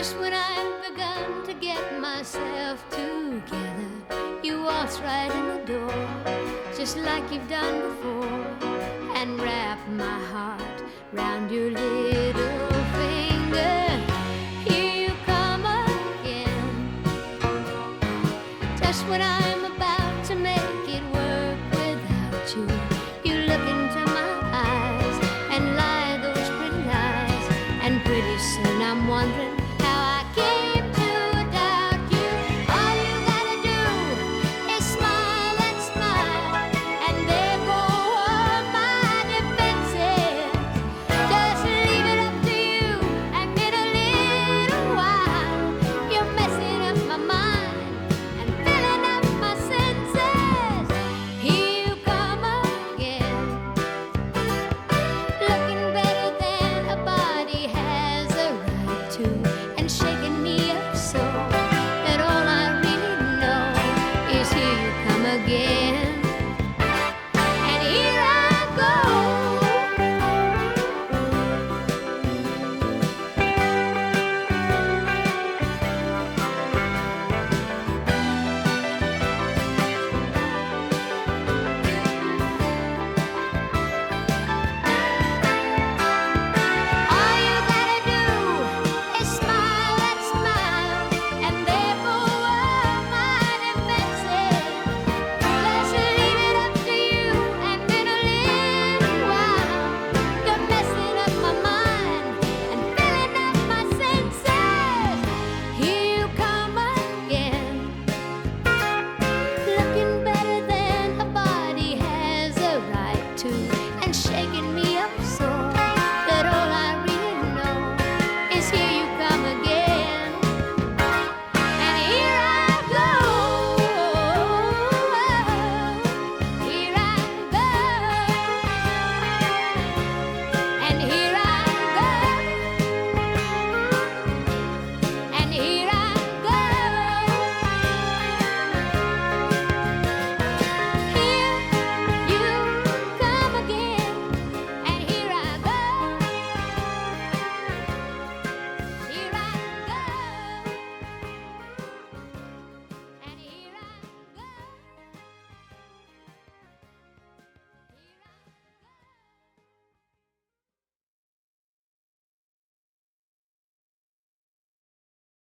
Just when I've begun to get myself together, you waltz right in the door, just like you've done before, and wrap my heart round your little finger. Here you come again. Just when I'm about to make it work without you, you look into my eyes and lie those pretty lies, and pretty soon I'm wondering how I came to doubt you. All you gotta do is smile and smile, and there go all my defenses. Just leave it up to you, and in a little while you're messing up my mind and filling up my senses. Here you come again, looking better than a body has a right to.